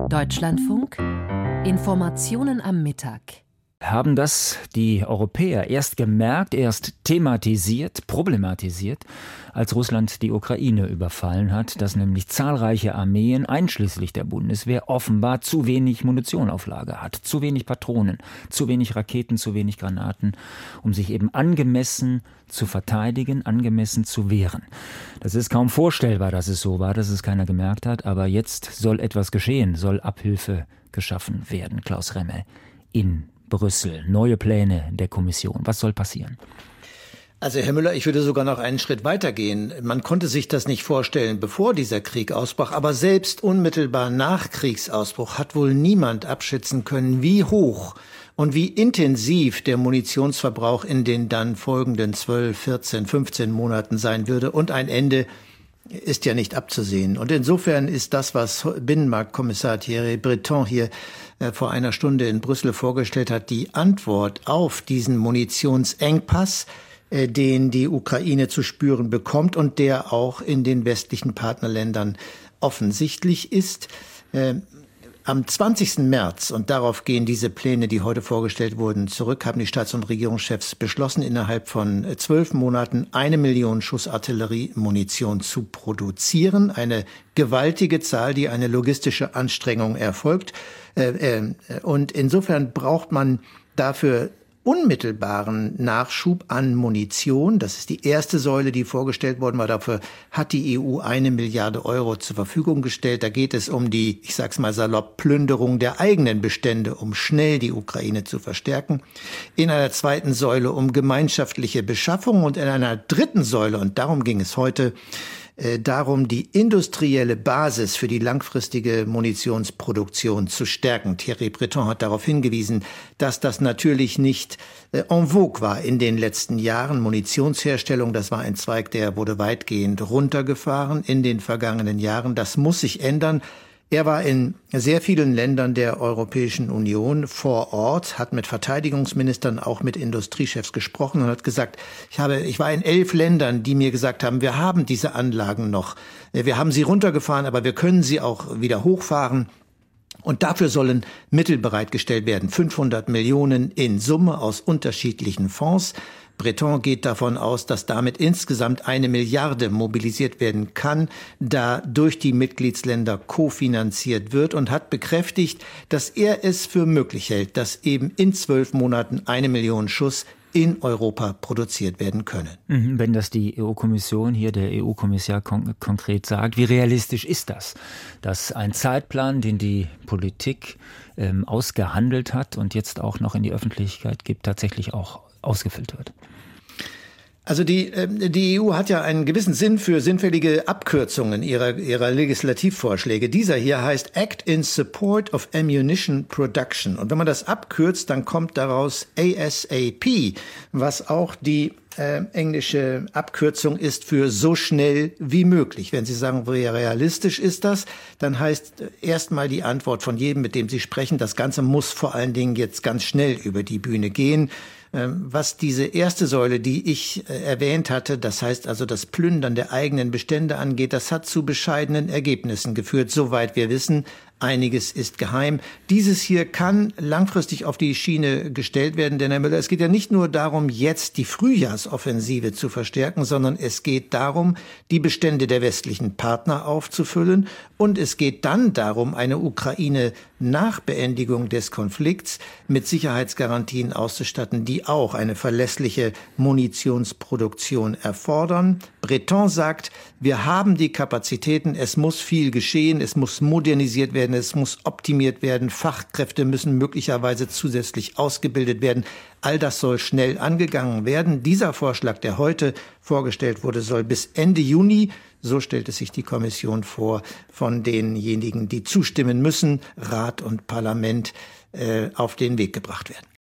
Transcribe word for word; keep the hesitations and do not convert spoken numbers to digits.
Deutschlandfunk Informationen am Mittag. Haben das die Europäer erst gemerkt, erst thematisiert, problematisiert, als Russland die Ukraine überfallen hat, dass nämlich zahlreiche Armeen, einschließlich der Bundeswehr, offenbar zu wenig Munition auf Lager hat, zu wenig Patronen, zu wenig Raketen, zu wenig Granaten, um sich eben angemessen zu verteidigen, angemessen zu wehren. Das ist kaum vorstellbar, dass es so war, dass es keiner gemerkt hat, aber jetzt soll etwas geschehen, soll Abhilfe geschaffen werden. Klaus Remme in Brüssel, neue Pläne der Kommission. Was soll passieren? Also Herr Müller, ich würde sogar noch einen Schritt weitergehen. Man konnte sich das nicht vorstellen, bevor dieser Krieg ausbrach, aber selbst unmittelbar nach Kriegsausbruch hat wohl niemand abschätzen können, wie hoch und wie intensiv der Munitionsverbrauch in den dann folgenden zwölf, vierzehn, fünfzehn Monaten sein würde. Und ein Ende ist ja nicht abzusehen. Und insofern ist das, was Binnenmarktkommissar Thierry Breton hier äh, vor einer Stunde in Brüssel vorgestellt hat, die Antwort auf diesen Munitionsengpass, äh, den die Ukraine zu spüren bekommt und der auch in den westlichen Partnerländern offensichtlich ist. Äh, Am zwanzigsten März, und darauf gehen diese Pläne, die heute vorgestellt wurden, zurück, haben die Staats- und Regierungschefs beschlossen, innerhalb von zwölf Monaten eine Million Schuss Artilleriemunition zu produzieren. Eine gewaltige Zahl, die eine logistische Anstrengung erfolgt. Und insofern braucht man dafür unmittelbaren Nachschub an Munition. Das ist die erste Säule, die vorgestellt worden war. Dafür hat die E U eine Milliarde Euro zur Verfügung gestellt. Da geht es um die, ich sag's mal salopp, Plünderung der eigenen Bestände, um schnell die Ukraine zu verstärken. In einer zweiten Säule um gemeinschaftliche Beschaffung und in einer dritten Säule, und darum ging es heute, darum, die industrielle Basis für die langfristige Munitionsproduktion zu stärken. Thierry Breton hat darauf hingewiesen, dass das natürlich nicht en vogue war in den letzten Jahren. Munitionsherstellung, das war ein Zweig, der wurde weitgehend runtergefahren in den vergangenen Jahren. Das muss sich ändern. Er war in sehr vielen Ländern der Europäischen Union vor Ort, hat mit Verteidigungsministern, auch mit Industriechefs gesprochen und hat gesagt, ich habe, ich war in elf Ländern, die mir gesagt haben, wir haben diese Anlagen noch. Wir haben sie runtergefahren, aber wir können sie auch wieder hochfahren. Und dafür sollen Mittel bereitgestellt werden. fünfhundert Millionen in Summe aus unterschiedlichen Fonds. Breton geht davon aus, dass damit insgesamt eine Milliarde mobilisiert werden kann, da durch die Mitgliedsländer kofinanziert wird, und hat bekräftigt, dass er es für möglich hält, dass eben in zwölf Monaten eine Million Schuss in Europa produziert werden können. Wenn das die E U-Kommission, hier der E U-Kommissar kon- konkret sagt, wie realistisch ist das, dass ein Zeitplan, den die Politik ähm, ausgehandelt hat und jetzt auch noch in die Öffentlichkeit gibt, tatsächlich auch ausgefüllt wird? Also die, die E U hat ja einen gewissen Sinn für sinnfällige Abkürzungen ihrer, ihrer Legislativvorschläge. Dieser hier heißt Act in Support of Ammunition Production. Und wenn man das abkürzt, dann kommt daraus A S A P, was auch die äh, englische Abkürzung ist für so schnell wie möglich. Wenn Sie sagen, wie realistisch ist das, dann heißt erstmal die Antwort von jedem, mit dem Sie sprechen, das Ganze muss vor allen Dingen jetzt ganz schnell über die Bühne gehen. Was diese erste Säule, die ich erwähnt hatte, das heißt also das Plündern der eigenen Bestände angeht, das hat zu bescheidenen Ergebnissen geführt, soweit wir wissen. Einiges ist geheim. Dieses hier kann langfristig auf die Schiene gestellt werden, denn Herr Müller, es geht ja nicht nur darum, jetzt die Frühjahrsoffensive zu verstärken, sondern es geht darum, die Bestände der westlichen Partner aufzufüllen, und es geht dann darum, eine Ukraine nach Beendigung des Konflikts mit Sicherheitsgarantien auszustatten, die auch eine verlässliche Munitionsproduktion erfordern. Breton sagt, wir haben die Kapazitäten, es muss viel geschehen, es muss modernisiert werden, es muss optimiert werden, Fachkräfte müssen möglicherweise zusätzlich ausgebildet werden. All das soll schnell angegangen werden. Dieser Vorschlag, der heute vorgestellt wurde, soll bis Ende Juni, so stellt es sich die Kommission vor, von denjenigen, die zustimmen müssen, Rat und Parlament, äh, auf den Weg gebracht werden.